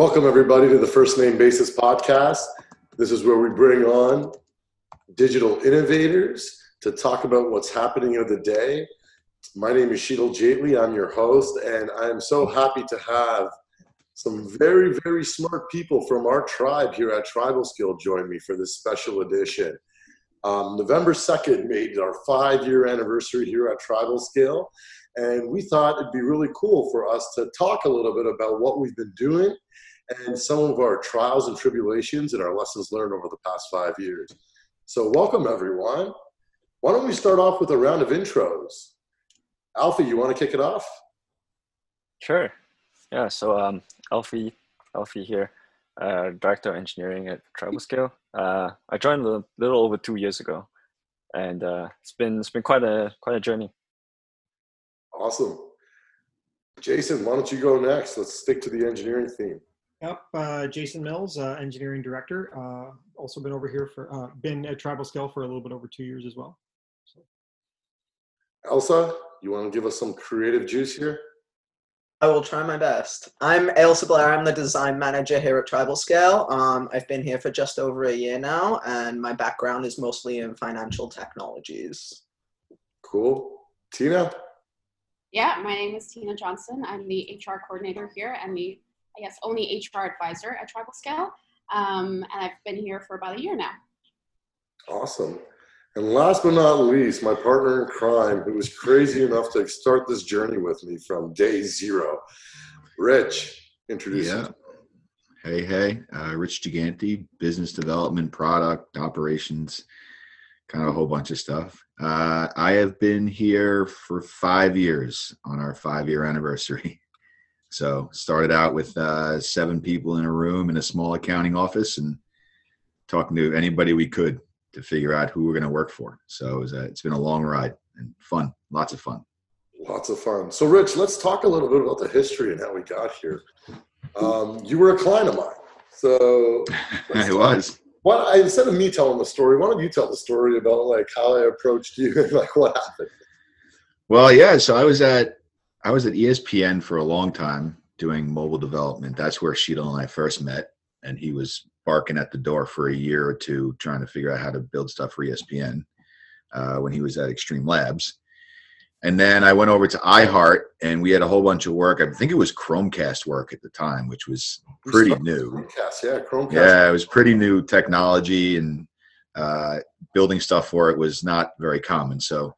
Welcome, everybody, to the First Name Basis podcast. This is where we bring on digital innovators to talk about what's happening of the day. My name is Sheetal Jaitley. I'm your host, and I am so happy to have some very, very smart people from our tribe here at TribalScale join me for this special edition. November 2nd made our 5-year anniversary here at TribalScale, and we thought it'd be really cool for us to talk a little bit about what we've been doing and some of our trials and tribulations and our lessons learned over the past 5 years. So welcome, everyone. Why don't we start off with a round of intros? Alfie, you want to kick it off? Sure. Yeah, so Alfie here, Director of Engineering at TribalScale. I joined a little over 2 years ago, and it's been quite a journey. Awesome. Jason, why don't you go next? Let's stick to the engineering theme. Yep, Jason Mills, Engineering Director. Also been over here been at TribalScale for a little bit over 2 years as well. So. Elsa, you want to give us some creative juice here? I will try my best. I'm Ailsa Blair. I'm the design manager here at TribalScale. I've been here for just over a year now, and my background is mostly in financial technologies. Cool. Tina? Yeah, my name is Tina Johnson. I'm the HR coordinator here and the, only HR advisor at TribalScale. And I've been here for about a year now. Awesome. And last but not least, my partner in crime, who was crazy enough to start this journey with me from day zero. Rich, introduce yourself. Hey, Rich Giganti, business development, product, operations, kind of a whole bunch of stuff. I have been here for 5 years on our 5-year anniversary. So started out with 7 people in a room in a small accounting office and talking to anybody we could to figure out who we're going to work for. So it's been a long ride and fun, lots of fun. Lots of fun. So Rich, let's talk a little bit about the history and how we got here. You were a client of mine. So it was. Well, instead of me telling the story, why don't you tell the story about like how I approached you and like what happened? Well, yeah. So I was at ESPN for a long time doing mobile development. That's where Sheetal and I first met, and he was barking at the door for a year or two trying to figure out how to build stuff for ESPN when he was at Extreme Labs. And then I went over to iHeart, and we had a whole bunch of work. I think it was Chromecast work at the time, which was pretty new. Chromecast. Yeah, it was pretty new technology, and building stuff for it was not very common. So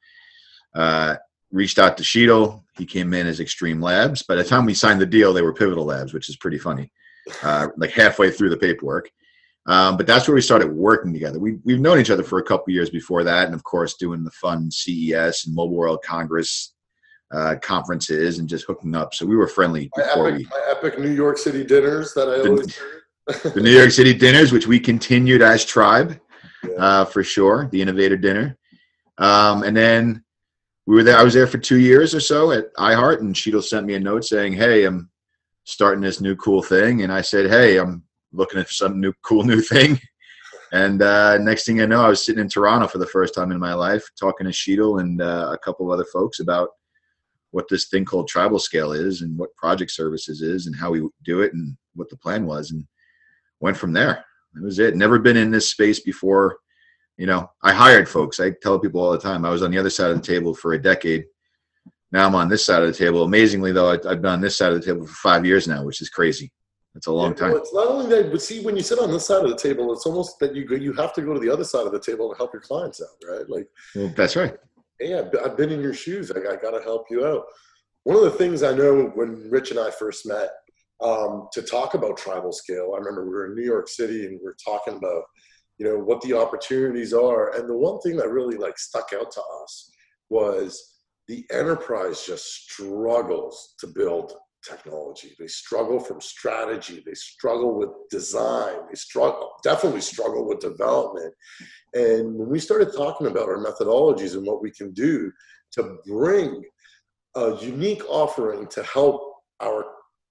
reached out to Sheetal. He came in as Extreme Labs. By the time we signed the deal, they were Pivotal Labs, which is pretty funny, like halfway through the paperwork. But that's where we started working together. We've known each other for a couple of years before that, and of course doing the fun CES and Mobile World Congress conferences and just hooking up. So we were friendly before my epic New York City dinners that I always the New York City dinners, which we continued as Tribe, for sure, the Innovator Dinner. And then we were there. I was there for 2 years or so at iHeart, and Sheetal sent me a note saying, "Hey, I'm starting this new cool thing." And I said, "Hey, I'm looking at some cool new thing." And next thing I know, I was sitting in Toronto for the first time in my life, talking to Sheetal and a couple of other folks about what this thing called TribalScale is and what project services is and how we do it and what the plan was, and went from there. That was it. Never been in this space before. You know, I hired folks. I tell people all the time, I was on the other side of the table for a decade. Now I'm on this side of the table. Amazingly, though, I've been on this side of the table for 5 years now, which is crazy. It's a long time. Well, it's not only that, but see, when you sit on this side of the table, it's almost that you have to go to the other side of the table to help your clients out, right? Like, well, that's right. Hey, I've been in your shoes. I got to help you out. One of the things I know when Rich and I first met to talk about TribalScale, I remember we were in New York City and we were talking about, you know, what the opportunities are. And the one thing that really like stuck out to us was the enterprise just struggles to build technology. They struggle from strategy. They struggle with design. They definitely struggle with development. And when we started talking about our methodologies and what we can do to bring a unique offering to help our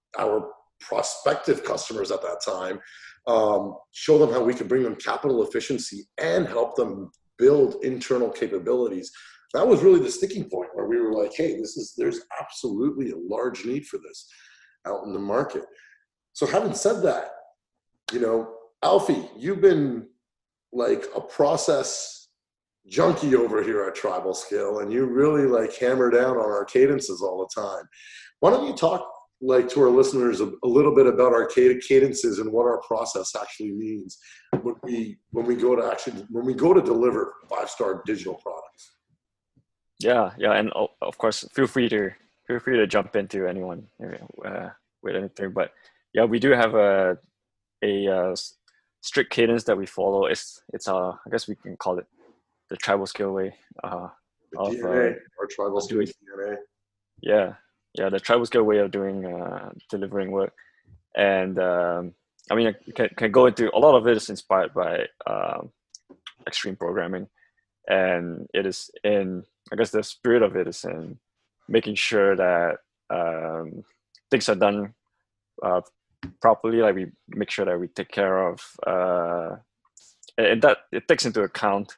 prospective customers at that time, show them how we can bring them capital efficiency and help them build internal capabilities. That was really the sticking point where we were like, hey, there's absolutely a large need for this out in the market. So having said that, you know, Alfie, you've been like a process junkie over here at Tribal Scale, and you really like hammer down on our cadences all the time. Why don't you talk like to our listeners a little bit about our cadences and what our process actually means when we go to deliver 5-star digital products? Yeah, and of course, feel free to jump into anyone with anything. But yeah, we do have a strict cadence that we follow. It's I guess we can call it the Tribal Scale way The DNA, our Tribal Scale DNA. Yeah, the Tribal Scale way of doing delivering work. And I mean, I can go into a lot of it is inspired by extreme programming, and it is in, I guess the spirit of it is in making sure that things are done properly. Like we make sure that we take care of, and that it takes into account,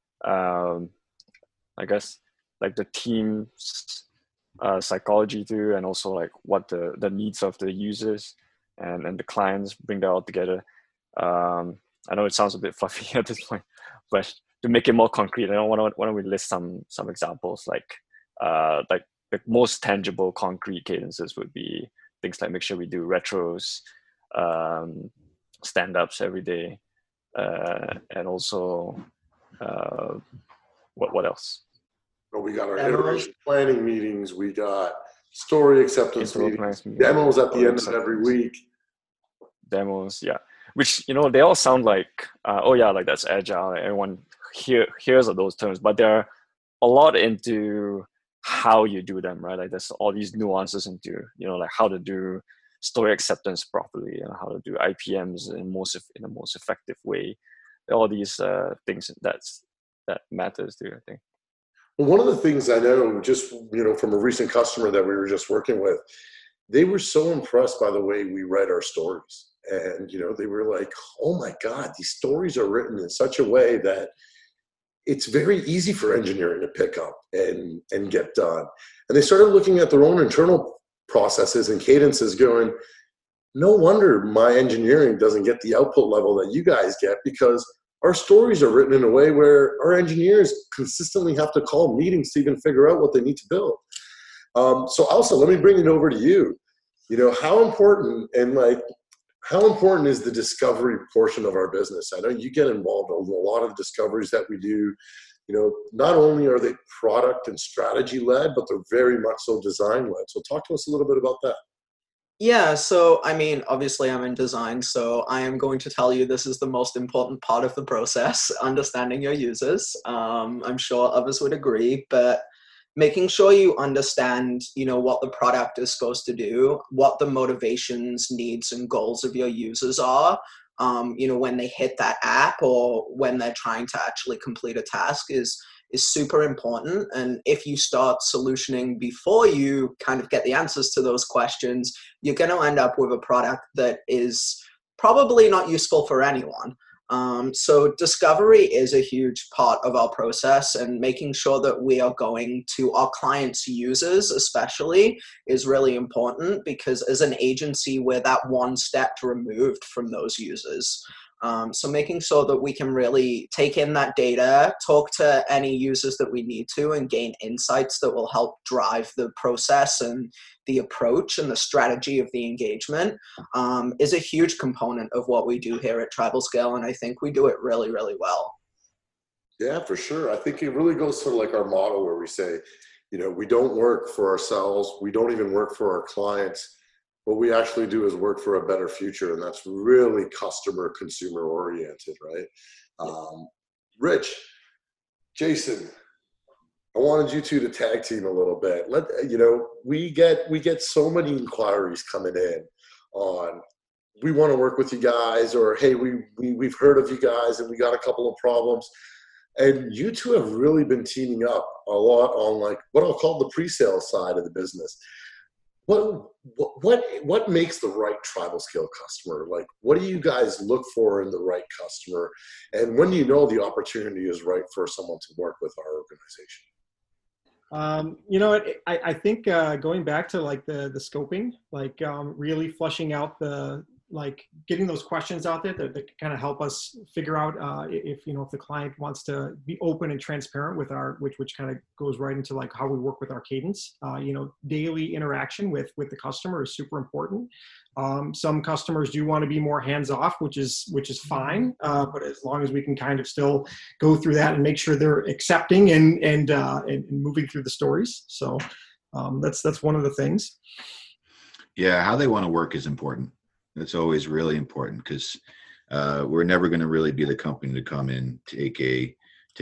I guess, like the team's psychology too, and also like what the needs of the users and the clients, bring that all together. I know it sounds a bit fluffy at this point, but to make it more concrete, why don't we list some examples, like the most tangible concrete cadences would be things like make sure we do retros, stand-ups every day, and also what else? Well, we got our iteration planning meetings, we got story acceptance meetings, demos at the end of every week. Demos, yeah. Which, they all sound like, like that's agile. Everyone hears of those terms, but they're a lot into how you do them, right? Like there's all these nuances into, like how to do story acceptance properly and how to do IPMs in the most effective way. All these things that matters too, I think. Well, one of the things I know, just from a recent customer that we were just working with, they were so impressed by the way we write our stories. And, they were like, oh my God, these stories are written in such a way that it's very easy for engineering to pick up and get done. And they started looking at their own internal processes and cadences going, no wonder my engineering doesn't get the output level that you guys get, because our stories are written in a way where our engineers consistently have to call meetings to even figure out what they need to build. So also, let me bring it over to you. How important is the discovery portion of our business? I know you get involved in a lot of discoveries that we do. Not only are they product and strategy led, but they're very much so design led. So talk to us a little bit about that. Yeah, so I mean, obviously I'm in design, so I am going to tell you this is the most important part of the process, understanding your users. I'm sure others would agree, but making sure you understand, what the product is supposed to do, what the motivations, needs, and goals of your users are, when they hit that app or when they're trying to actually complete a task is super important. And if you start solutioning before you kind of get the answers to those questions, you're going to end up with a product that is probably not useful for anyone. So discovery is a huge part of our process, and making sure that we are going to our clients' users especially is really important, because as an agency, we're that one step removed from those users. So making sure that we can really take in that data, talk to any users that we need to, and gain insights that will help drive the process and the approach and the strategy of the engagement is a huge component of what we do here at Tribal Scale, and I think we do it really, really well. Yeah, for sure. I think it really goes to like our motto where we say, we don't work for ourselves. We don't even work for our clients. What we actually do is work for a better future, and that's really consumer oriented, right? Rich, Jason, I wanted you two to tag team a little bit. We get so many inquiries coming in on, we want to work with you guys, or hey, we've heard of you guys and we got a couple of problems. And you two have really been teaming up a lot on like what I'll call the pre-sale side of the business. What makes the right Tribal Scale customer? Like, what do you guys look for in the right customer? And when do you know the opportunity is right for someone to work with our organization? You know, I think going back to like the scoping, like really flushing out like getting those questions out there that kind of help us figure out if, you know, if the client wants to be open and transparent with which kind of goes right into like how we work with our cadence. You know, daily interaction with the customer is super important. Some customers do want to be more hands off, which is fine. But as long as we can kind of still go through that and make sure they're accepting and moving through the stories. So that's one of the things. Yeah, how they want to work is important. That's always really important because we're never going to really be the company to come in, take a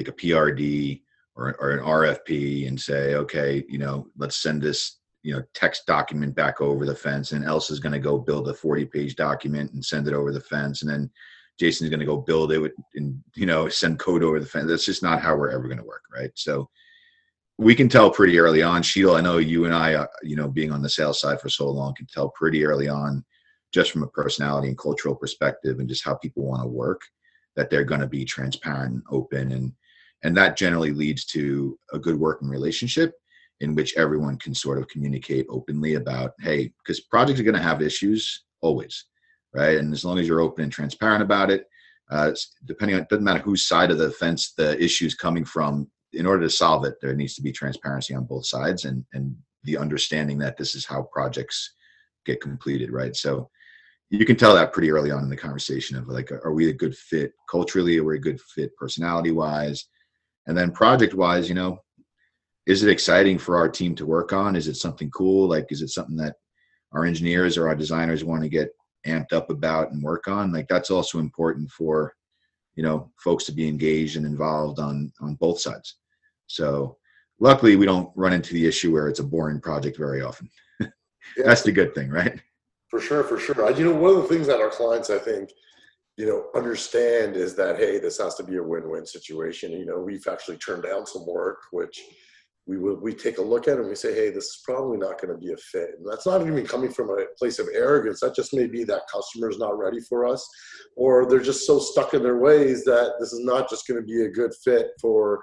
PRD or an RFP and say, okay, you know, let's send this, you know, text document back over the fence, and Elsa's going to go build a 40-page document and send it over the fence, and then Jason's going to go build it and, you know, send code over the fence. That's just not how we're ever going to work, right? So we can tell pretty early on. Sheetal, I know you and I, you know, being on the sales side for so long, can tell pretty early on, just from a personality and cultural perspective and just how people want to work, that they're going to be transparent and open. And that generally leads to a good working relationship in which everyone can sort of communicate openly about, hey, because projects are going to have issues always, right? And as long as you're open and transparent about it, depending on, it doesn't matter whose side of the fence the issue is coming from, in order to solve it, there needs to be transparency on both sides and the understanding that this is how projects get completed, right? So you can tell that pretty early on in the conversation of like, are we a good fit culturally? Are we a good fit personality wise? And then project wise, you know, is it exciting for our team to work on? Is it something cool? Like, is it something that our engineers or our designers want to get amped up about and work on? Like, that's also important for, you know, folks to be engaged and involved on both sides. So luckily we don't run into the issue where it's a boring project very often. Yeah. That's the good thing, right? For sure, for sure. You know, one of the things that our clients, I think, you know, understand is that, hey, this has to be a win-win situation. You know, we've actually turned down some work, which we take a look at and we say, hey, this is probably not going to be a fit. And that's not even coming from a place of arrogance. That just may be that customer's not ready for us, or they're just so stuck in their ways that this is not just going to be a good fit for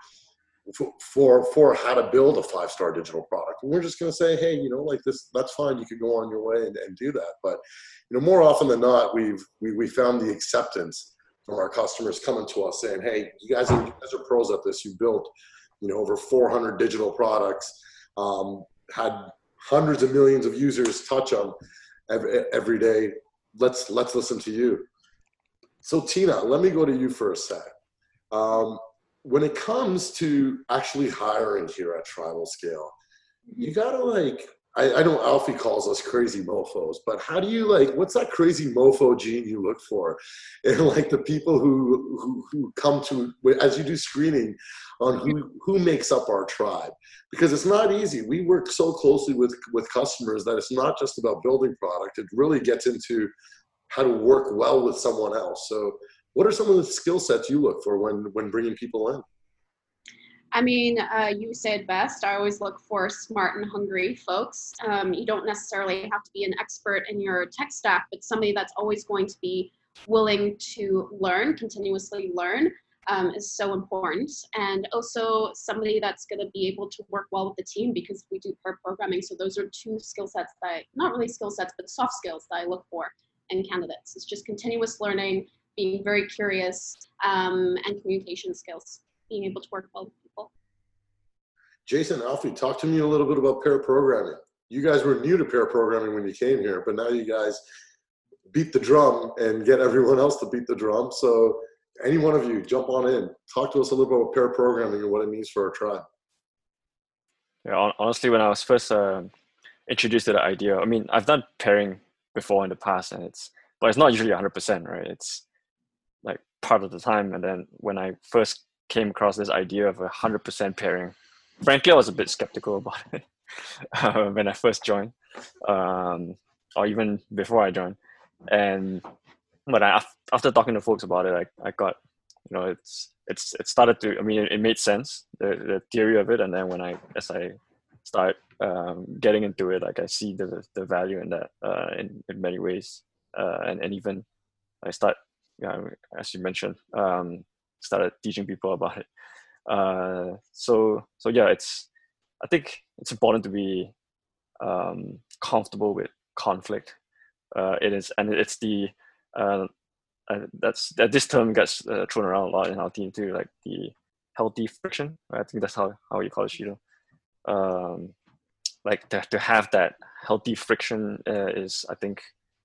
how to build a 5-star digital product. And we're just going to say, hey, you know, like this, that's fine. You could go on your way and do that. But, you know, more often than not, we found the acceptance from our customers coming to us saying, hey, you guys are pros at this. You built, you know, over 400 digital products, had hundreds of millions of users touch them every day. Let's listen to you. So Tina, let me go to you for a sec. When it comes to actually hiring here at TribalScale, you gotta like, I know Alfie calls us crazy mofos, but how do you like, what's that crazy mofo gene you look for? And like the people who come to, as you do screening on who makes up our tribe, because it's not easy. We work so closely with customers that it's not just about building product. It really gets into how to work well with someone else. So what are some of the skill sets you look for when bringing people in? I mean, you said best. I always look for smart and hungry folks. You don't necessarily have to be an expert in your tech stack, but somebody that's always going to be willing to learn, continuously learn, is so important. And also somebody that's going to be able to work well with the team, because we do pair programming. So those are two skill sets that, not really skill sets, but soft skills that I look for in candidates. It's just continuous learning, being very curious, and communication skills, being able to work well with people. Jason, Alfie, talk to me a little bit about pair programming. You guys were new to pair programming when you came here, but now you guys beat the drum and get everyone else to beat the drum. So any one of you, jump on in. Talk to us a little bit about pair programming and what it means for our tribe. Yeah, honestly, when I was first introduced to the idea, I mean, I've done pairing before in the past, but it's not usually 100%, right? It's like part of the time. And then when I first came across this idea of 100% pairing, frankly, I was a bit skeptical about it when I first joined, or even before I joined. But after talking to folks about it, I got, you know, it started to, I mean, it made sense, the theory of it. And then as I start getting into it, like I see the value in that in many ways. And even I start, as you mentioned, started teaching people about it. So yeah, I think it's important to be comfortable with conflict. It's the this term gets thrown around a lot in our team too, like the healthy friction. Right? I think that's how you call it, Shido. Like to have that healthy friction is, I think,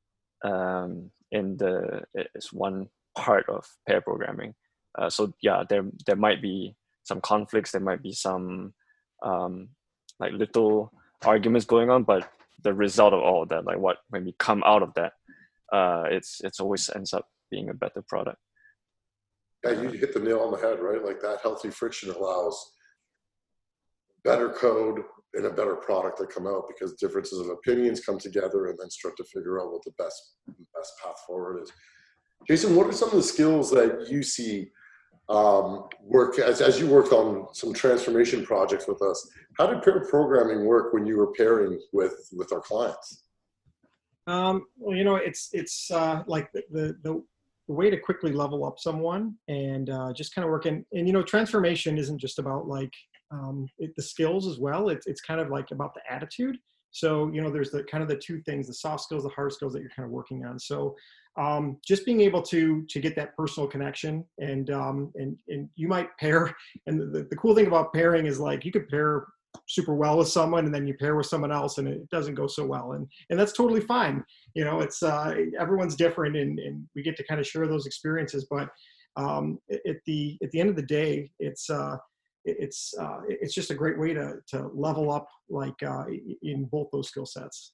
is one part of pair programming. So yeah, there might be some conflicts, there might be some like little arguments going on, but the result of all of that, like when we come out of that, it's always ends up being a better product. Yeah, you hit the nail on the head, right? Like that healthy friction allows better code and a better product to come out, because differences of opinions come together and then start to figure out what the best path forward is. Jason, what are some of the skills that you see work as you worked on some transformation projects with us? How did pair programming work when you were pairing with our clients? Well, it's like the way to quickly level up someone and just kind of working. And transformation isn't just about like the skills as well. It's kind of like about the attitude. So there's the kind of the two things: the soft skills, the hard skills that you're kind of working on. So just being able to get that personal connection, and you might pair. And the cool thing about pairing is like you could pair super well with someone, and then you pair with someone else and it doesn't go so well, and that's totally fine. It's everyone's different, and we get to kind of share those experiences, but at the end of the day, it's just a great way to level up, like in both those skill sets.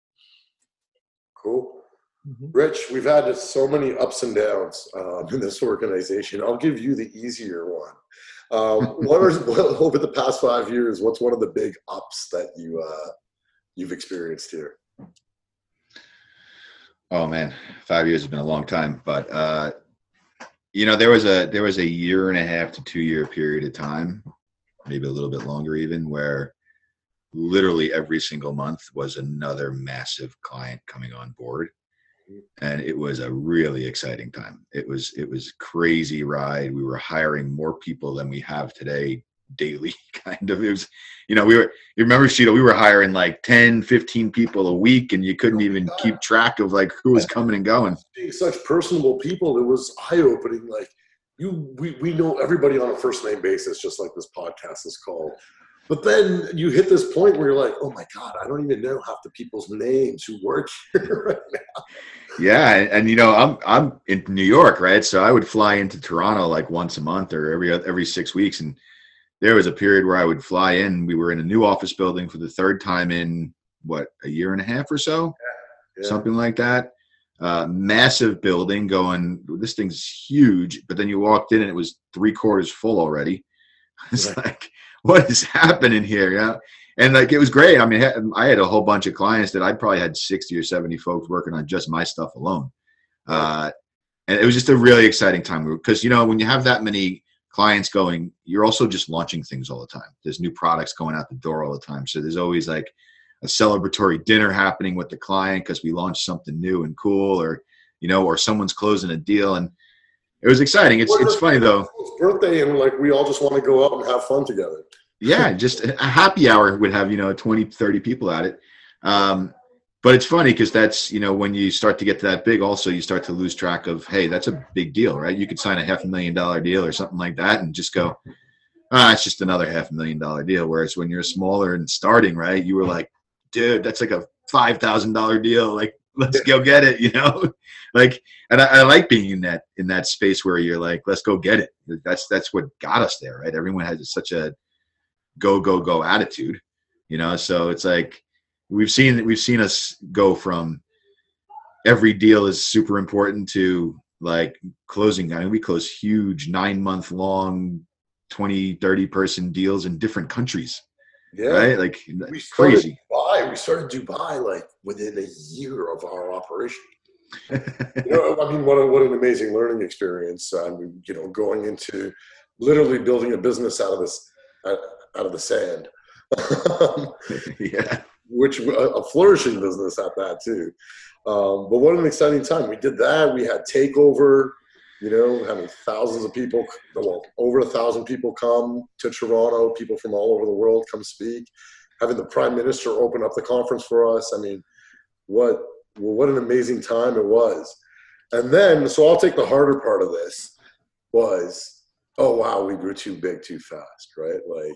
Cool. Mm-hmm. Rich, we've had so many ups and downs in this organization. I'll give you the easier one. Over the past 5 years, what's one of the big ups that you've experienced here? Oh man, 5 years has been a long time, but there was a 1.5 to 2 year period of time, maybe a little bit longer even, where literally every single month was another massive client coming on board. And it was a really exciting time. It was crazy ride. We were hiring more people than we have today daily, kind of. It was, you remember, Shido, we were hiring like 10, 15 people a week, and you couldn't even keep track of like who was coming and going. Being such personable people, it was eye-opening. Like we know everybody on a first name basis, just like this podcast is called. But then you hit this point where you're like, oh my God, I don't even know half the people's names who work here right now. Yeah, and I'm in New York, right? So I would fly into Toronto like once a month or every 6 weeks, and there was a period where I would fly in. We were in a new office building for the third time in a 1.5 years or so, something like that. Massive building going. This thing's huge, but then you walked in and it was 3/4 full already. It's like, what is happening here? Yeah. And like, it was great. I mean, I had a whole bunch of clients that I probably had 60 or 70 folks working on just my stuff alone. And it was just a really exciting time because, when you have that many clients going, you're also just launching things all the time. There's new products going out the door all the time. So there's always like a celebratory dinner happening with the client because we launched something new and cool, or someone's closing a deal. And it was exciting. It's funny though. It's birthday, and like we all just want to go out and have fun together. Yeah, just a happy hour would have 20, 30 people at it. But it's funny because that's when you start to get to that big, also you start to lose track of, hey, that's a big deal, right? You could sign a $500,000 deal or something like that and just go, it's just another $500,000 deal. Whereas when you're smaller and starting, right, you were like, dude, that's like a $5,000 deal. Like, let's go get it, like, and I like being in that space where you're like, let's go get it. That's what got us there, right? Everyone has such a go attitude, so it's like we've seen us go from every deal is super important to like closing. I mean, we close huge 9-month long 20, 30 person deals in different countries. Yeah, right. Like crazy. We started Dubai like within a year of our operation. I mean, what an amazing learning experience. Going into literally building a business out of the sand. Yeah, which a flourishing business at that too. But what an exciting time. We did that. We had Takeover. you know, having thousands of people, well, over 1,000 people come to Toronto, people from all over the world come speak, having the Prime Minister open up the conference for us. I mean, what an amazing time it was. And then, so I'll take the harder part of this was, oh wow, we grew too big too fast, right? Like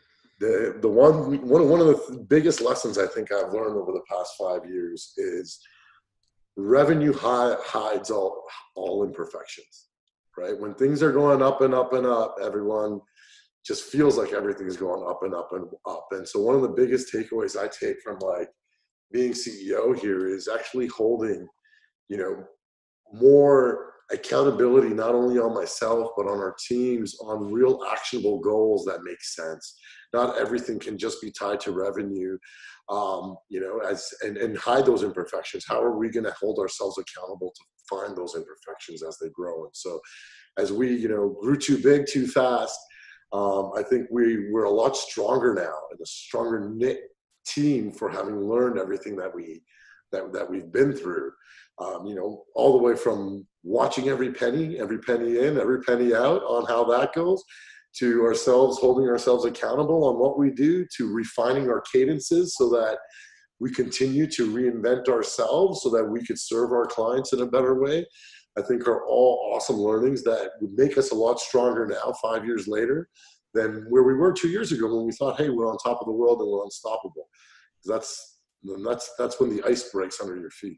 one of the biggest lessons I think I've learned over the past 5 years is revenue hides all imperfections, right? When things are going up and up and up, everyone just feels like everything's going up and up and up. And so one of the biggest takeaways I take from like being CEO here is actually holding, you know, more accountability, not only on myself, but on our teams, on real actionable goals that make sense. Not everything can just be tied to revenue, you know, and hide those imperfections. How are we going to hold ourselves accountable to find those imperfections as they grow? And so as we, you know, grew too big too fast, I think we're a lot stronger now and a stronger knit team for having learned everything that we've been through. You know, all the way from watching every penny in, every penny out on how that goes, to ourselves holding ourselves accountable on what we do, to refining our cadences so that we continue to reinvent ourselves so that we could serve our clients in a better way, I think are all awesome learnings that would make us a lot stronger now, 5 years later, than where we were 2 years ago when we thought, hey, we're on top of the world and we're unstoppable. That's when the ice breaks under your feet.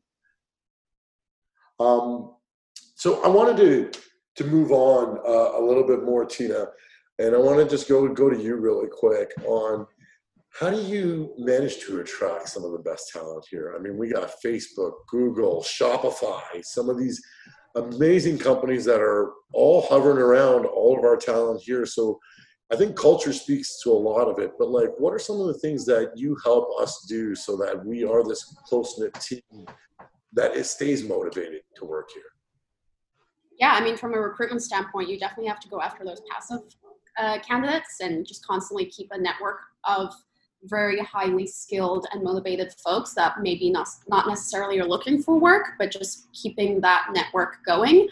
So I wanted to move on a little bit more, Tina, and I want to just go to you really quick on how do you manage to attract some of the best talent here? I mean, we got Facebook, Google, Shopify, some of these amazing companies that are all hovering around all of our talent here. So I think culture speaks to a lot of it, but like, what are some of the things that you help us do so that we are this close-knit team that it stays motivated to work here? Yeah, I mean, from a recruitment standpoint, you definitely have to go after those passive candidates and just constantly keep a network of very highly skilled and motivated folks that maybe not necessarily are looking for work, but just keeping that network going.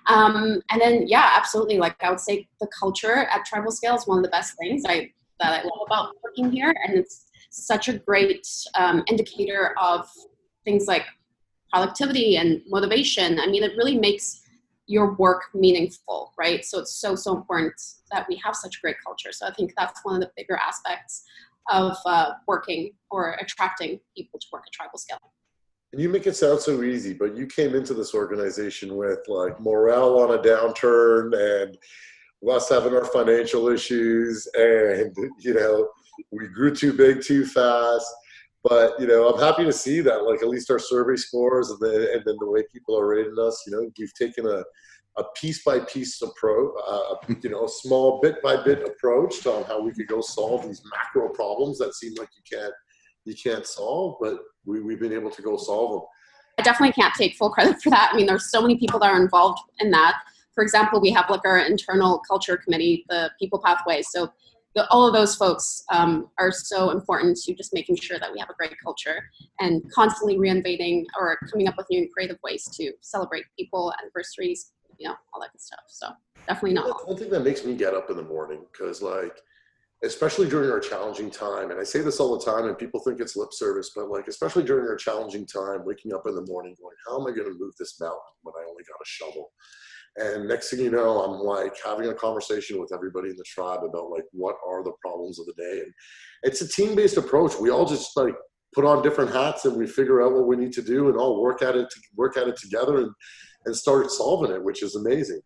And then, yeah, absolutely. Like I would say the culture at TribalScale is one of the best things that I love about working here. And it's such a great indicator of things like productivity and motivation. I mean, it really makes your work meaningful, right? So it's so important that we have such a great culture. So I think that's one of the bigger aspects of working or attracting people to work at TribalScale. And you make it sound so easy, but you came into this organization with like morale on a downturn and us having our financial issues, and you know, we grew too big too fast. But you know, I'm happy to see that, like at least our survey scores and then the way people are rating us, you know, we've taken a piece by piece approach, you know, a small bit by bit approach on how we could go solve these macro problems that seem like you can't solve, but we've been able to go solve them. I definitely can't take full credit for that. I mean, there's so many people that are involved in that. For example, we have like our internal culture committee, the People Pathway. So all of those folks are so important to just making sure that we have a great culture and constantly reinnovating or coming up with new and creative ways to celebrate people, anniversaries, you know, all that good stuff. So definitely not. One thing that makes me get up in the morning, because like, especially during our challenging time, and I say this all the time and people think it's lip service, but like, especially during our challenging time, waking up in the morning going, how am I going to move this mountain when I only got a shovel? And next thing you know, I'm like having a conversation with everybody in the tribe about like, what are the problems of the day? And it's a team-based approach. We all just like put on different hats and we figure out what we need to do and all work at it together and start solving it, which is amazing.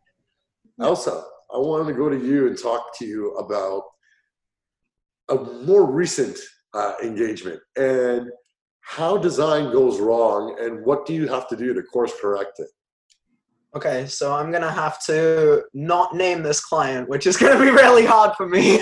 Elsa, I wanted to go to you and talk to you about a more recent engagement and how design goes wrong and what do you have to do to course correct it? Okay, so I'm going to have to not name this client, which is going to be really hard for me.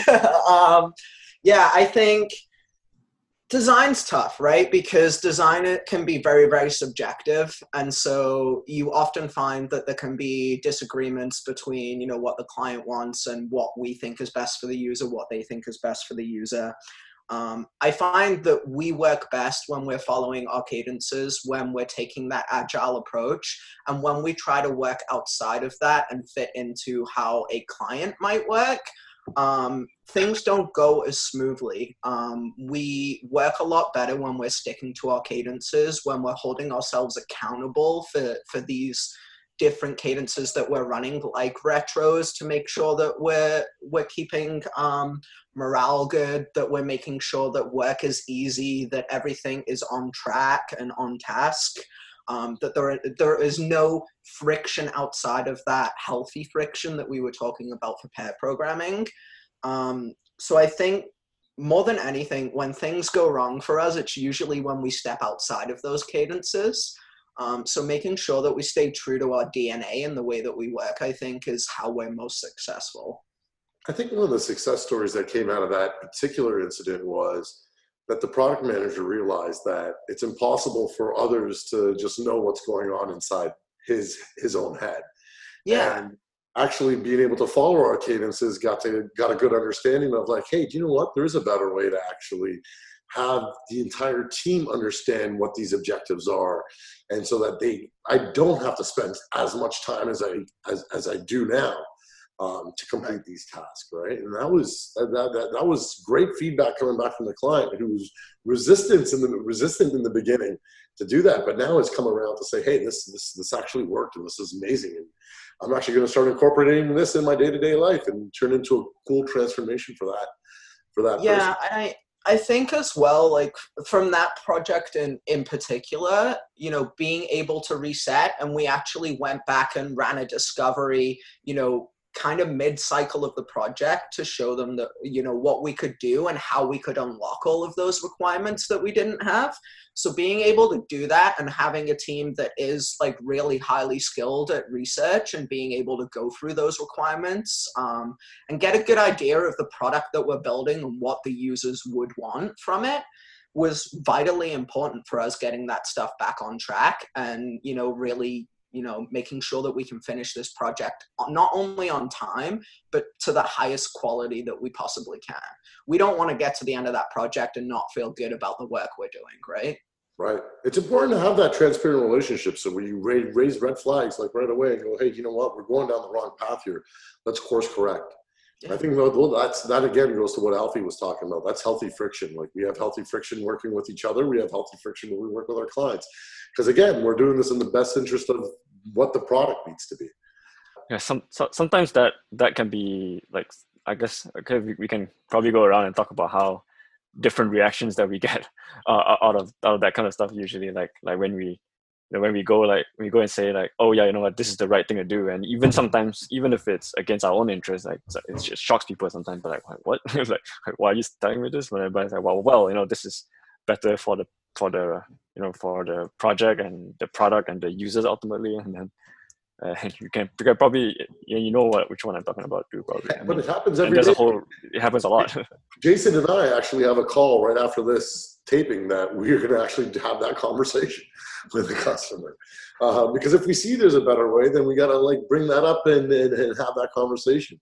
Yeah, I think design's tough, right? Because design can be very, very subjective. And so you often find that there can be disagreements between, you know, what the client wants and what we think is best for the user, what they think is best for the user. I find that we work best when we're following our cadences, when we're taking that agile approach, and when we try to work outside of that and fit into how a client might work, things don't go as smoothly. We work a lot better when we're sticking to our cadences, when we're holding ourselves accountable for these different cadences that we're running, like retros, to make sure that we're keeping morale good, that we're making sure that work is easy, that everything is on track and on task, that there is no friction outside of that healthy friction that we were talking about for pair programming. So I think more than anything, when things go wrong for us, it's usually when we step outside of those cadences. So making sure that we stay true to our DNA and the way that we work, I think, is how we're most successful. I think one of the success stories that came out of that particular incident was that the product manager realized that it's impossible for others to just know what's going on inside his own head. Yeah. And actually being able to follow our cadences got a good understanding of like, hey, do you know what? There is a better way to actually have the entire team understand what these objectives are, and so that I don't have to spend as much time as I do now to complete these tasks, right? And that was great feedback coming back from the client, who was resistant in the beginning to do that, but now it's come around to say, hey, this actually worked, and this is amazing, and I'm actually going to start incorporating this in my day-to-day life and turn into a cool transformation for that Yeah, person. I think as well, like from that project in particular, you know, being able to reset, and we actually went back and ran a discovery, you know, kind of mid-cycle of the project to show them that, you know, what we could do and how we could unlock all of those requirements that we didn't have. So being able to do that and having a team that is like really highly skilled at research and being able to go through those requirements and get a good idea of the product that we're building and what the users would want from it was vitally important for us getting that stuff back on track and, you know, really, you know, making sure that we can finish this project not only on time, but to the highest quality that we possibly can. We don't want to get to the end of that project and not feel good about the work we're doing, right? Right. It's important to have that transparent relationship. So when you raise red flags like right away and go, hey, you know what, we're going down the wrong path here. Let's course correct. Yeah. I think that again goes to what Alfie was talking about. That's healthy friction. Like we have healthy friction working with each other. We have healthy friction when we work with our clients. Because again, we're doing this in the best interest of what the product needs to be. Yeah, sometimes that can be like, I guess, okay, we can probably go around and talk about how different reactions that we get out of that kind of stuff usually, like when we go and say like, oh yeah, you know what, this is the right thing to do, and even sometimes, even if it's against our own interests, like it just shocks people sometimes. But like, what? It's like, why are you telling me this? But it's like, well, you know, this is better for the you know, for the project and the product and the users ultimately, and then you can probably, you know which one I'm talking about too, probably. But it happens every day. It happens a lot. Jason and I actually have a call right after this taping that we're going to actually have that conversation with the customer. Because if we see there's a better way, then we got to like bring that up and have that conversation.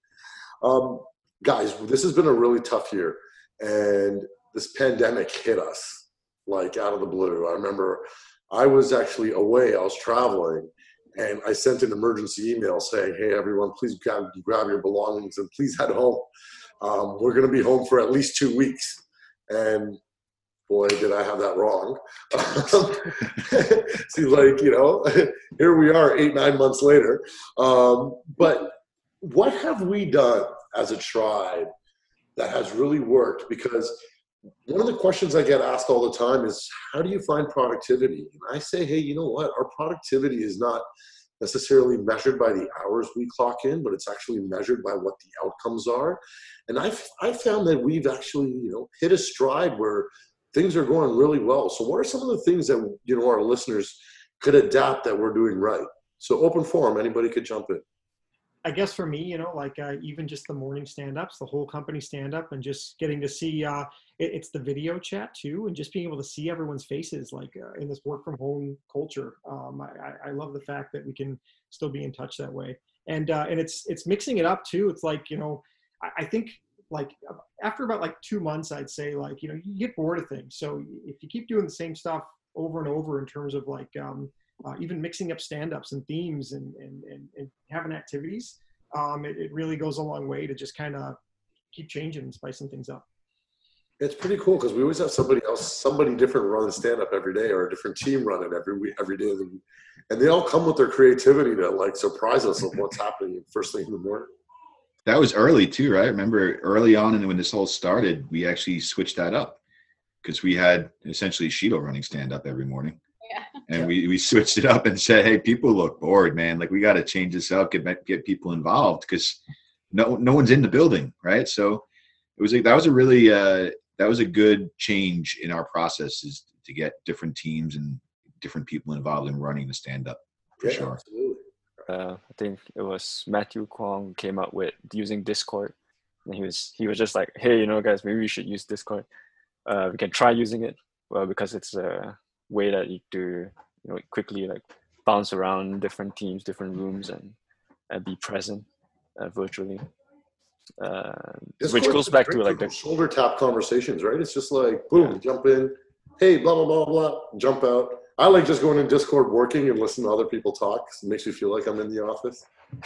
Guys, this has been a really tough year, and this pandemic hit us like out of the blue. I remember I was actually away, I was traveling, and I sent an emergency email saying, hey, everyone, please grab your belongings and please head home. We're going to be home for at least 2 weeks. And boy, did I have that wrong. Seems like, you know, here we are 8-9 months later. But what have we done as a tribe that has really worked? Because one of the questions I get asked all the time is, how do you find productivity? And I say, hey, you know what? Our productivity is not necessarily measured by the hours we clock in, but it's actually measured by what the outcomes are. And I've found that we've actually, you know, hit a stride where things are going really well. So what are some of the things that, you know, our listeners could adapt that we're doing right? So open forum, anybody could jump in. I guess for me, you know, like even just the morning stand-ups, the whole company stand-up, and just getting to see, it's the video chat too, and just being able to see everyone's faces, like in this work from home culture. I love the fact that we can still be in touch that way. And it's mixing it up too. It's like, you know, I think like after about like 2 months, I'd say, like, you know, you get bored of things. So if you keep doing the same stuff over and over in terms of like even mixing up stand-ups and themes and having activities, it really goes a long way to just kind of keep changing and spicing things up. It's pretty cool because we always have somebody different run stand-up every day, or a different team run it every day. And they all come with their creativity to like surprise us of what's happening first thing in the morning. That was early too, right? Remember early on, and when this all started, we actually switched that up because we had essentially Shido running stand-up every morning. Yeah. And we switched it up and said, hey, people look bored, man. Like, we got to change this up, get people involved, because no one's in the building, right? So that was a good change in our processes to get different teams and different people involved in running the stand-up, for sure. Absolutely. I think it was Matthew Kwong came up with using Discord, and he was just like, hey, guys, maybe we should use Discord. We can try using it, because it's a way that you do quickly like bounce around different teams, different rooms, and be present virtually. Which goes back to like the shoulder tap conversations, right? It's just like boom, jump in, hey, blah blah blah blah, jump out. I like just going in Discord, working and listening to other people talk. It makes me feel like I'm in the office.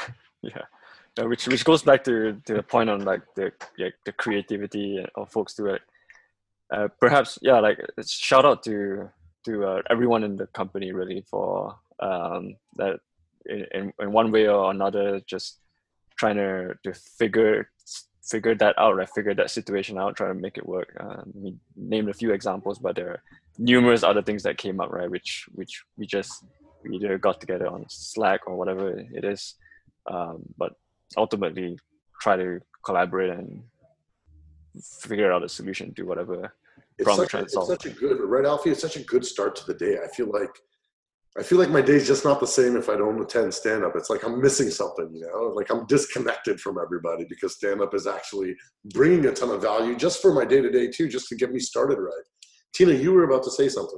Yeah, which goes back to the point on like the creativity of folks do it. Perhaps like shout out to everyone in the company really for that in one way or another, just trying to figure that out, right? Figure that situation out, try to make it work. We named a few examples, but there are numerous other things that came up, right? Which we either got together on Slack or whatever it is, but ultimately try to collaborate and figure out a solution to whatever problem we're trying to solve. It's such a good, right, Alfie? It's such a good start to the day. I feel like my day's just not the same if I don't attend stand-up. It's like I'm missing something, like I'm disconnected from everybody, because stand-up is actually bringing a ton of value just for my day-to-day too, just to get me started right. Tina, you were about to say something.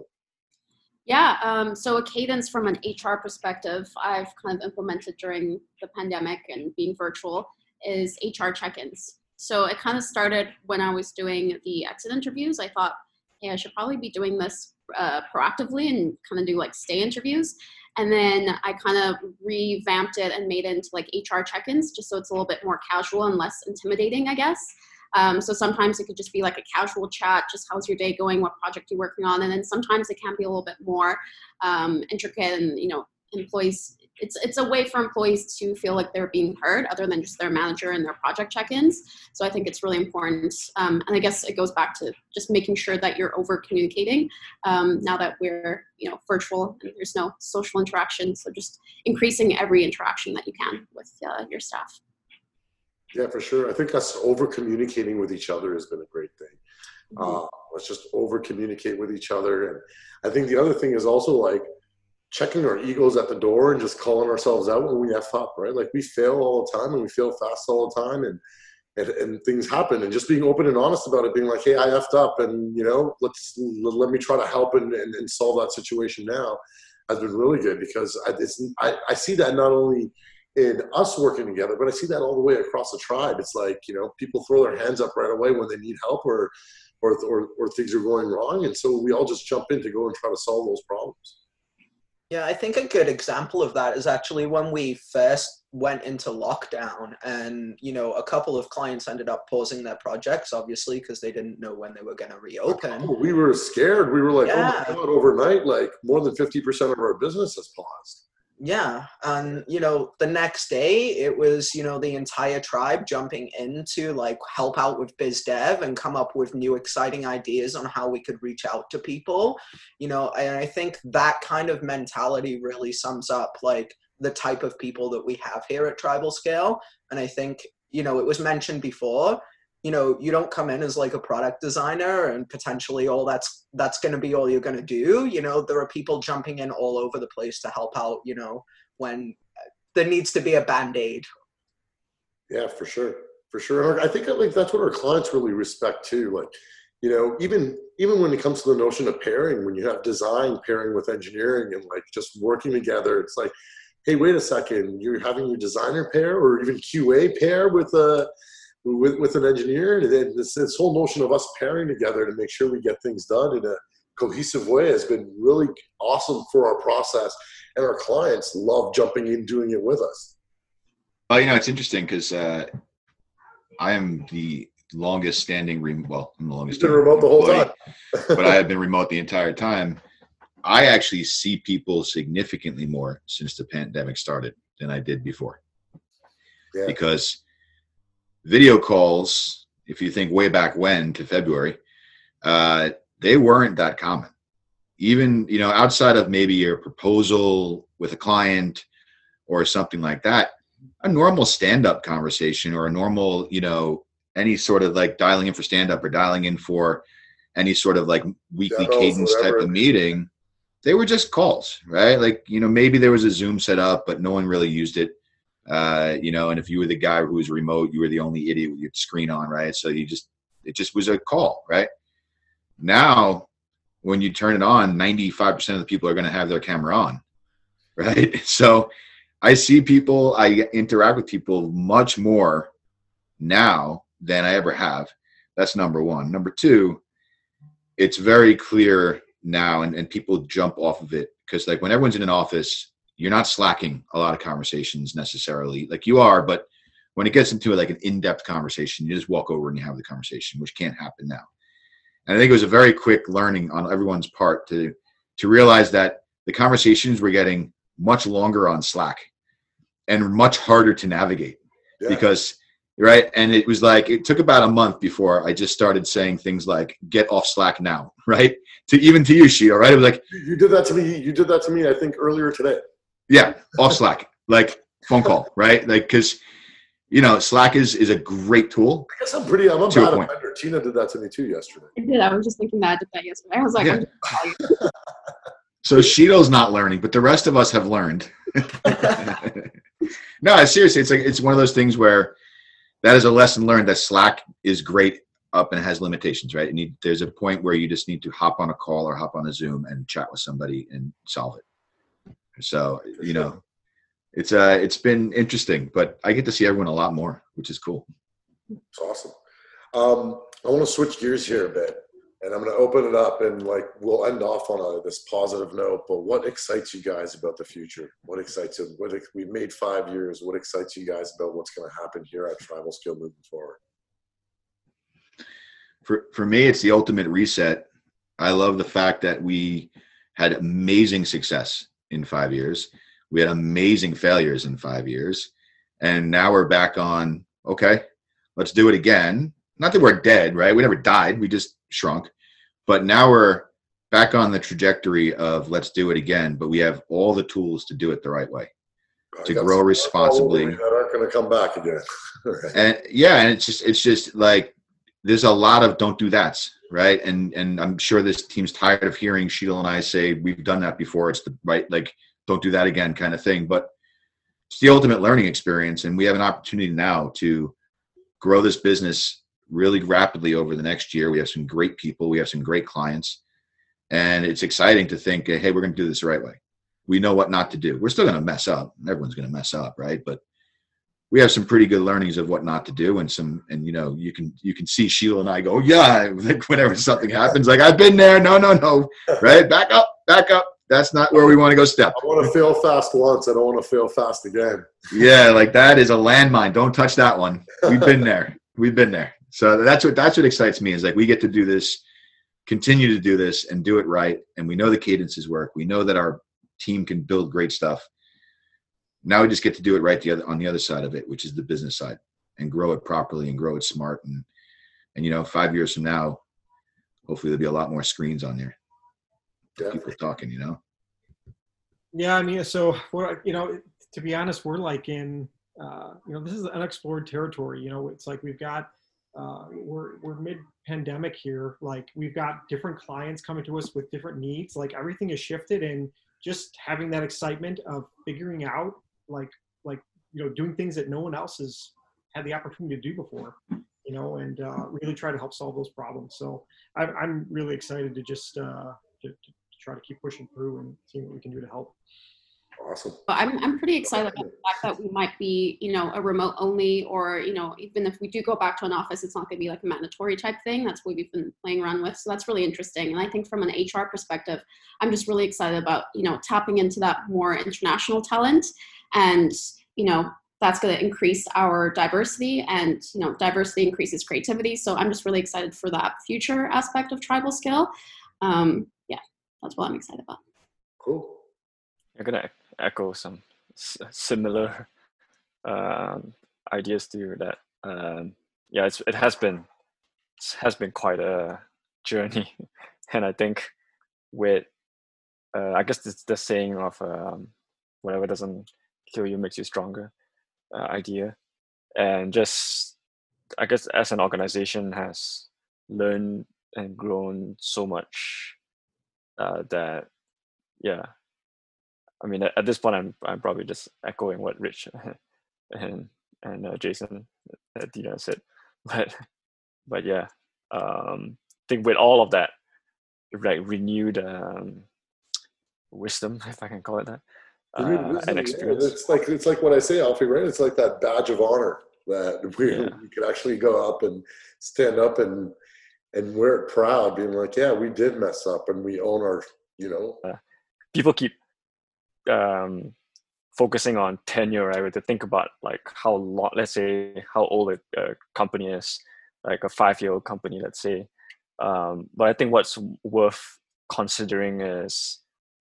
Yeah, so a cadence from an HR perspective I've kind of implemented during the pandemic and being virtual is HR check-ins. So it kind of started when I was doing the exit interviews. I thought, hey, I should probably be doing this proactively and kind of do like stay interviews. And then I kind of revamped it and made it into like HR check-ins, just so it's a little bit more casual and less intimidating, I guess. So sometimes it could just be like a casual chat, just how's your day going, what project you're working on. And then sometimes it can be a little bit more intricate, and employees, it's a way for employees to feel like they're being heard other than just their manager and their project check-ins. So I think it's really important. And I guess it goes back to just making sure that you're over communicating now that we're virtual and there's no social interaction. So just increasing every interaction that you can with your staff. Yeah, for sure. I think us over communicating with each other has been a great thing. Let's just over communicate with each other. And I think the other thing is also like checking our egos at the door and just calling ourselves out when we F up, right? Like we fail all the time and we fail fast all the time, and things happen, and just being open and honest about it, being like, hey, I effed up, and let me try to help and solve that situation now, has been really good, because I see that not only in us working together, but I see that all the way across the tribe. It's like, people throw their hands up right away when they need help or things are going wrong. And so we all just jump in to go and try to solve those problems. Yeah, I think a good example of that is actually when we first went into lockdown, and, a couple of clients ended up pausing their projects, obviously, because they didn't know when they were going to reopen. We were scared. We were like, oh my God, overnight, like more than 50% of our business has paused. Yeah. And, the next day it was, the entire tribe jumping in to like help out with biz dev and come up with new exciting ideas on how we could reach out to people, and I think that kind of mentality really sums up like the type of people that we have here at Tribal Scale. And I think, it was mentioned before, you don't come in as like a product designer and potentially all that's going to be all you're going to do. There are people jumping in all over the place to help out, when there needs to be a Band-Aid. Yeah, for sure. For sure. And I think like that's what our clients really respect too. Like, even when it comes to the notion of pairing, when you have design pairing with engineering and like just working together, it's like, hey, wait a second, you're having your designer pair or even QA pair with with an engineer. And then this whole notion of us pairing together to make sure we get things done in a cohesive way has been really awesome for our process, and our clients love jumping in doing it with us. Well, it's interesting because I am the longest standing I'm the longest. You've been remote the whole time. But I have been remote the entire time. I actually see people significantly more since the pandemic started than I did before. Yeah. Because video calls, if you think way back when to February, they weren't that common. Even, outside of maybe your proposal with a client or something like that, a normal stand-up conversation or a normal, any sort of like dialing in for stand-up or dialing in for any sort of like weekly cadence type of meeting, they were just calls, right? Like, maybe there was a Zoom set up, but no one really used it. And if you were the guy who was remote, you were the only idiot with your screen on, right? So it just was a call, right? Now, when you turn it on, 95% of the people are going to have their camera on, right? So I interact with people much more now than I ever have. That's number one. Number two, it's very clear now, and people jump off of it because like when everyone's in an office, you're not slacking a lot of conversations necessarily. Like you are, but when it gets into like an in-depth conversation, you just walk over and you have the conversation, which can't happen now. And I think it was a very quick learning on everyone's part to realize that the conversations were getting much longer on Slack and much harder to navigate because, right. And it was like, it took about a month before I just started saying things like, get off Slack now. Right. Even to you, Sheetal, right. It was like, you did that to me. You did that to me, I think earlier today. Yeah. Off Slack, like phone call, right. Like, cause Slack is a great tool. I guess I'm a bad offender. Tina did that to me too yesterday. I did. I was just thinking that I did that yesterday. I was like, yeah. So Sheetal's not learning, but the rest of us have learned. No, seriously, it's one of those things where that is a lesson learned that Slack is great up and it has limitations, right? There's a point where you just need to hop on a call or hop on a Zoom and chat with somebody and solve it. So, it's been interesting, but I get to see everyone a lot more, which is cool. It's awesome. I want to switch gears here a bit, and I'm going to open it up, and we'll end off on this positive note. But what excites you guys about the future? What excites you? We've made 5 years. What excites you guys about what's going to happen here at TribalScale moving forward? For me, it's the ultimate reset. I love the fact that we had amazing success in 5 years. We had amazing failures in 5 years. And now we're back on, okay, let's do it again. Not that we're dead, right? We never died. We just shrunk. But now we're back on the trajectory of let's do it again. But we have all the tools to do it the right way, to grow responsibly. That aren't going to come back again. Right. And it's just like, there's a lot of don't do that, right? And I'm sure this team's tired of hearing Sheetal and I say, we've done that before. It's the right, like, don't do that again kind of thing. But it's the ultimate learning experience. And we have an opportunity now to grow this business really rapidly over the next year. We have some great people. We have some great clients. And it's exciting to think, hey, we're going to do this the right way. We know what not to do. We're still going to mess up. Everyone's going to mess up, right? But we have some pretty good learnings of what not to do. And you can see Sheetal and I go, yeah, like whenever something happens, like I've been there. No, right? Back up. That's not where we want to go step. I want to fail fast once. I don't want to fail fast again. Yeah, like that is a landmine. Don't touch that one. We've been there. So that's what excites me is like we get to do this, continue to do this and do it right. And we know the cadences work. We know that our team can build great stuff. Now we just get to do it right on the other side of it, which is the business side, and grow it properly and grow it smart. And 5 years from now, hopefully there'll be a lot more screens on there. People talking, Yeah, I mean, so we're, to be honest, we're like in, this is unexplored territory. It's like we've got, we're mid-pandemic here. Like we've got different clients coming to us with different needs. Like everything has shifted, and just having that excitement of figuring out, doing things that no one else has had the opportunity to do before, and really try to help solve those problems. So I'm really excited to just to try to keep pushing through and seeing what we can do to help. Awesome. But I'm pretty excited about the fact that we might be, a remote only, or, even if we do go back to an office, it's not going to be like a mandatory type thing. That's what we've been playing around with. So that's really interesting. And I think from an HR perspective, I'm just really excited about, tapping into that more international talent. And, that's going to increase our diversity, and, diversity increases creativity. So I'm just really excited for that future aspect of TribalScale. Yeah, that's what I'm excited about. Cool. You're going to echo some similar ideas to you that it has been quite a journey. And I think with I guess it's the saying of whatever doesn't kill you makes you stronger idea. And just, I guess, as an organization has learned and grown so much that I mean, at this point, I'm probably just echoing what Rich and Jason, Dina said, but yeah, I think with all of that, like renewed wisdom, if I can call it that, and experience. Yeah. It's like what I say, Alfie, right? It's like that badge of honor that we could actually go up and stand up and wear it proud, being like, yeah, we did mess up and we own our, people keep focusing on tenure, right? To think about like how long, let's say how old a company is, like a 5-year-old company, let's say. But I think what's worth considering is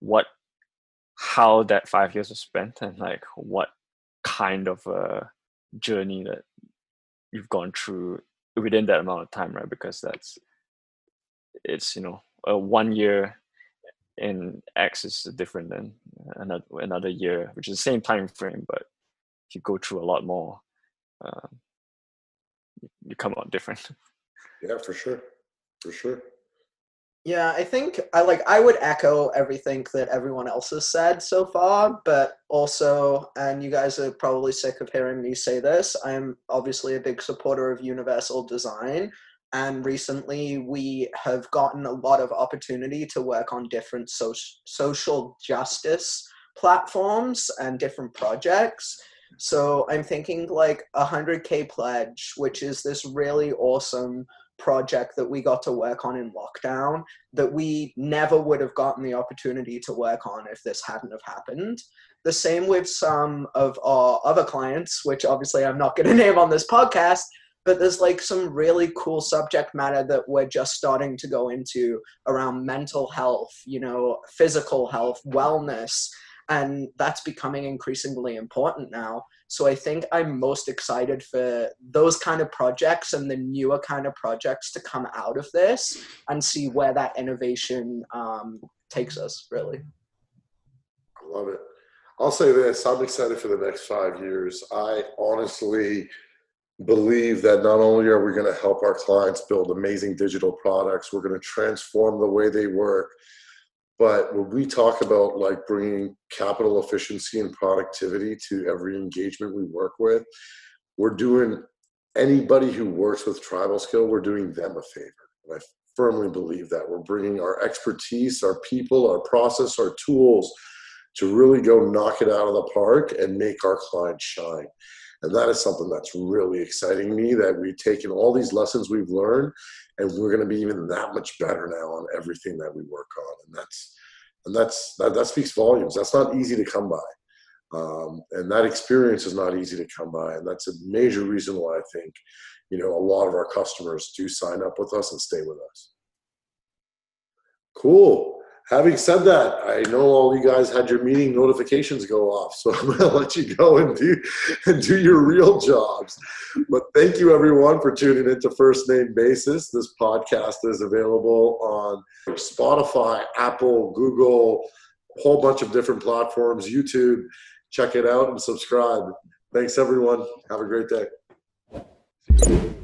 how that 5 years was spent, and like what kind of a journey that you've gone through within that amount of time, right? Because it's a 1 year in X is different than another year, which is the same time frame, but if you go through a lot more, you come out different. Yeah, for sure. Yeah, I think I would echo everything that everyone else has said so far, but also, and you guys are probably sick of hearing me say this, I'm obviously a big supporter of universal design, and recently we have gotten a lot of opportunity to work on different social justice platforms and different projects. So I'm thinking like 100K Pledge, which is this really awesome project that we got to work on in lockdown that we never would have gotten the opportunity to work on if this hadn't have happened. The same with some of our other clients, which obviously I'm not going to name on this podcast, but there's like some really cool subject matter that we're just starting to go into around mental health, physical health, wellness, and that's becoming increasingly important now. So I think I'm most excited for those kind of projects and the newer kind of projects to come out of this and see where that innovation takes us, really. I love it. I'll say this, I'm excited for the next 5 years. I honestly believe that not only are we going to help our clients build amazing digital products, we're going to transform the way they work. But when we talk about like bringing capital efficiency and productivity to every engagement we work with, we're doing anybody who works with TribalScale, we're doing them a favor. And I firmly believe that we're bringing our expertise, our people, our process, our tools to really go knock it out of the park and make our clients shine. And that is something that's really exciting me, that we've taken all these lessons we've learned and we're going to be even that much better now on everything that we work on. And that speaks volumes. That's not easy to come by. And that experience is not easy to come by. And that's a major reason why I think, a lot of our customers do sign up with us and stay with us. Cool. Having said that, I know all you guys had your meeting notifications go off, so I'm going to let you go and do your real jobs. But thank you, everyone, for tuning in to First Name Basis. This podcast is available on Spotify, Apple, Google, a whole bunch of different platforms, YouTube. Check it out and subscribe. Thanks, everyone. Have a great day.